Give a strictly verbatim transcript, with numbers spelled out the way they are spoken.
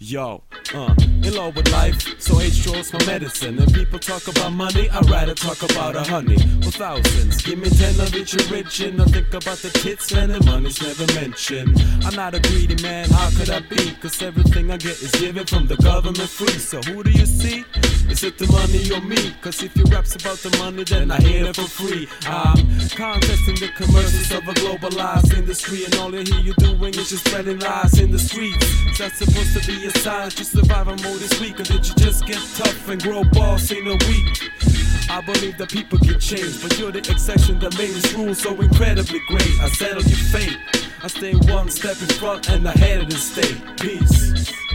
Yo, uh, in love with life, so H two O's my medicine. And people talk about money, I'd rather talk about a honey or thousands. Give me ten of each you're rich and I think about the tits, man, and money's never mentioned. I'm not a greedy man, how could I be? Cause everything I get is given from the government free. So who do you see? Is it the money or me? Cause if you raps about the money, then I hear it for free. I'm contesting the commercials of a globalized industry, and all I hear you doing is just spreading lies in the streets. Is that supposed to be a sign to survive on more this week? Or did you just get tough and grow balls in a week? I believe that people can change, but you're the exception that made this rule so incredibly great. I settle your fate, I stay one step in front and ahead of the state. Peace.